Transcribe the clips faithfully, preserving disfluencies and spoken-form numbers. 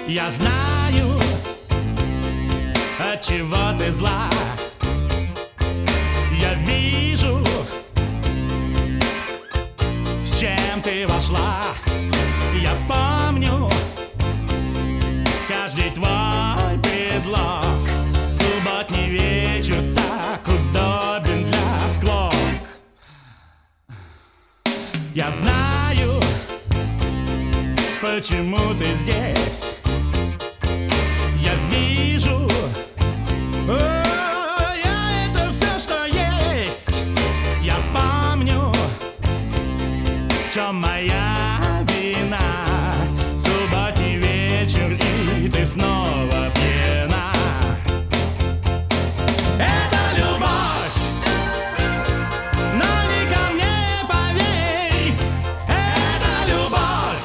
Я знаю, от чего ты зла. Я вижу, с чем ты вошла. Я помню каждый твой предлог. Субботний вечер так удобен для склок. Я знаю, почему ты здесь. Я вижу, о, я это все, что есть. Я помню, в чем моя вина. Субботний вечер, и ты снова пьяна. Это любовь, но не ко мне, поверь. Это любовь.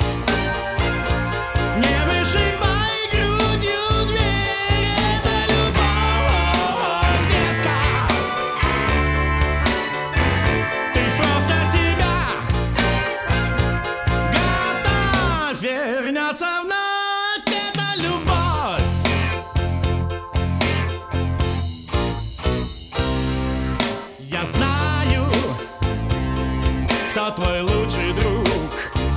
Не вышибай грудью дверь. Это любовь, детка. Ты просто себя готовь. Вернется вновь. Это любовь. Я знаю, кто твой лучший друг.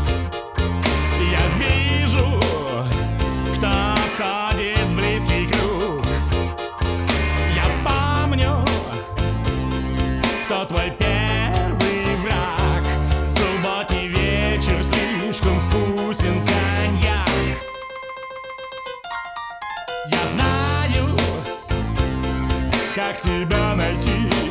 Я вижу, кто входит в близкий круг. Я помню, кто твой первый враг. В субботний вечер слишком вкусен коньяк. Я знаю, как тебя найти.